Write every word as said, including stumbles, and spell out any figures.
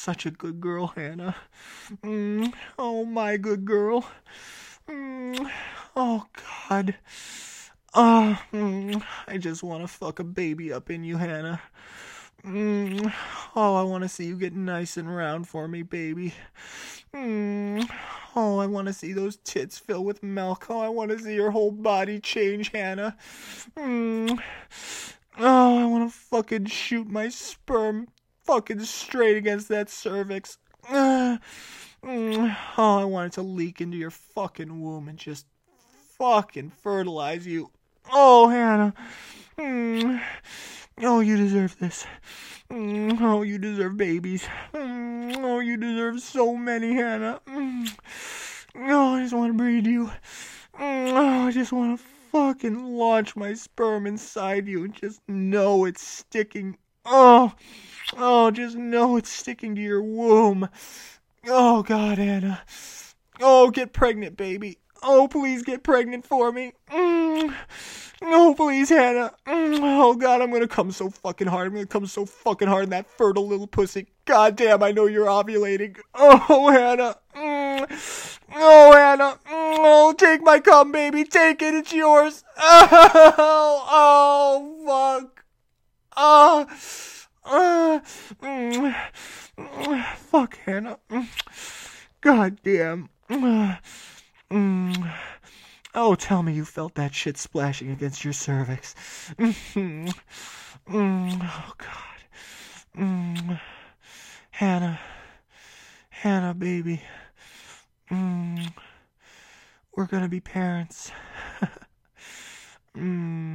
such a good girl, Hannah. Mm, oh, my good girl. Mm, oh, God. Oh, mm, I just want to fuck a baby up in you, Hannah. Mm, oh, I want to see you get nice and round for me, baby. Mm, oh, I want to see those tits fill with milk. Oh, I want to see your whole body change, Hannah. Mm, oh, I want to fucking shoot my sperm fucking straight against that cervix. Uh, mm, oh, I want it to leak into your fucking womb and just fucking fertilize you. Oh, Hannah. Mm. Oh, you deserve this. Mm. Oh, you deserve babies. Mm. Oh, you deserve so many, Hannah. Mm. Oh, I just want to breed you. Mm. Oh, I just want to fucking launch my sperm inside you and just know it's sticking. Oh, oh, just know it's sticking to your womb. Oh, God, Hannah. Oh, get pregnant, baby. Oh, please get pregnant for me. Mm. Oh, please, Hannah. Mm. Oh, God, I'm going to come so fucking hard. I'm going to come so fucking hard in that fertile little pussy. God damn, I know you're ovulating. Oh, Hannah. Mm. Oh, Hannah. Mm. Oh, take my cum, baby. Take it. It's yours. Oh, oh, fuck. Oh, uh, mm. Mm. Fuck, Hannah. Mm. God damn. Mm. Mm. Oh, tell me you felt that shit splashing against your cervix. Mm. Mm. Oh, God. Mm. Hannah. Hannah, baby. Mm. We're gonna be parents. mm.